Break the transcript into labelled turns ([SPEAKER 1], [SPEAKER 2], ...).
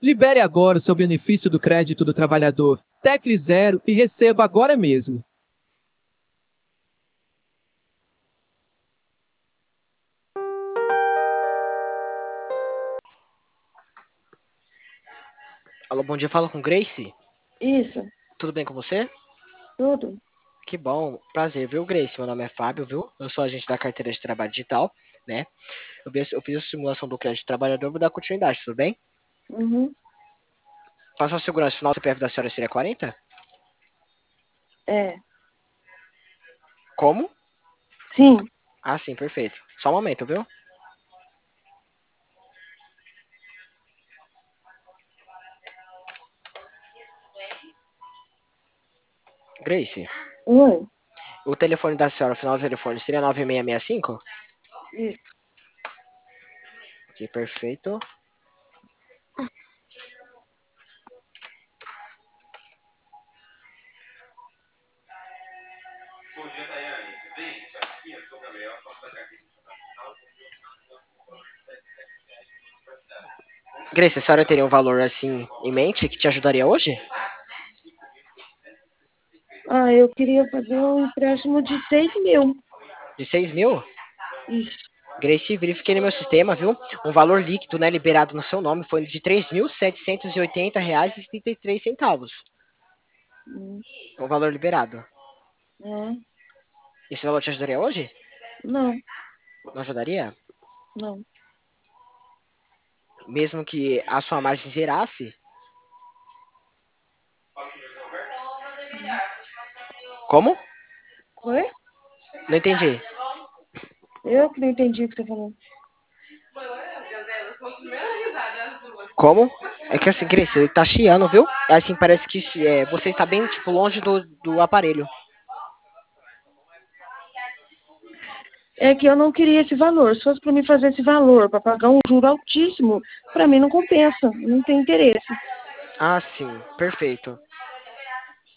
[SPEAKER 1] Libere agora o seu benefício do crédito do trabalhador. Tecle 0 e receba agora mesmo.
[SPEAKER 2] Alô, bom dia, fala com Grace.
[SPEAKER 3] Isso,
[SPEAKER 2] Tudo bem com você?
[SPEAKER 3] tudo.
[SPEAKER 2] Que bom, prazer, viu, Grace? Meu nome é Fábio, viu? Eu sou agente da carteira de trabalho digital, né? Eu fiz a simulação do crédito do trabalhador, vou dar continuidade, tudo bem?
[SPEAKER 3] Uhum.
[SPEAKER 2] Faça a segurança final do CPF da senhora seria 40?
[SPEAKER 3] É,
[SPEAKER 2] Como?
[SPEAKER 3] sim.
[SPEAKER 2] Ah, sim, perfeito. Só um momento, viu? Grace,
[SPEAKER 3] Oi,
[SPEAKER 2] o telefone da senhora, o final do telefone, seria 9665?
[SPEAKER 3] isso.
[SPEAKER 2] Ok, perfeito. Grace, a senhora teria um valor assim em mente que te ajudaria hoje?
[SPEAKER 3] Ah, eu queria fazer um empréstimo de 6.000.
[SPEAKER 2] De 6.000?
[SPEAKER 3] Isso.
[SPEAKER 2] Grace, verifiquei no meu sistema, viu? Um valor líquido, né, liberado no seu nome foi de R$ 3.780,33.
[SPEAKER 3] Hum,
[SPEAKER 2] O valor liberado.
[SPEAKER 3] é.
[SPEAKER 2] Esse valor te ajudaria hoje?
[SPEAKER 3] Não,
[SPEAKER 2] Não ajudaria?
[SPEAKER 3] não.
[SPEAKER 2] Mesmo que a sua margem zerasse? Como?
[SPEAKER 3] Oi?
[SPEAKER 2] Não entendi.
[SPEAKER 3] Eu que não entendi o que você falou.
[SPEAKER 2] Como? É que assim, Grace, ele tá chiando, viu? Assim, parece que você está bem, tipo, longe do aparelho.
[SPEAKER 3] É que eu não queria esse valor. Se fosse para mim fazer esse valor, para pagar um juro altíssimo, para mim não compensa. Não tem interesse.
[SPEAKER 2] Ah, sim, perfeito.